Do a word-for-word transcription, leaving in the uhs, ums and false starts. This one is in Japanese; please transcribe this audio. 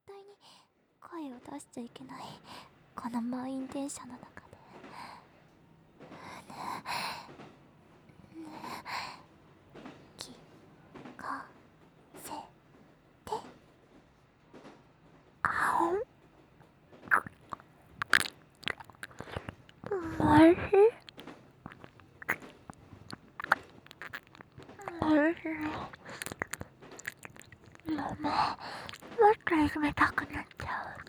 対に声を出しちゃいけないこの満員電車の中で、聞かせて。あんおいしいおいしい。もうもっと始めたくなっちゃう。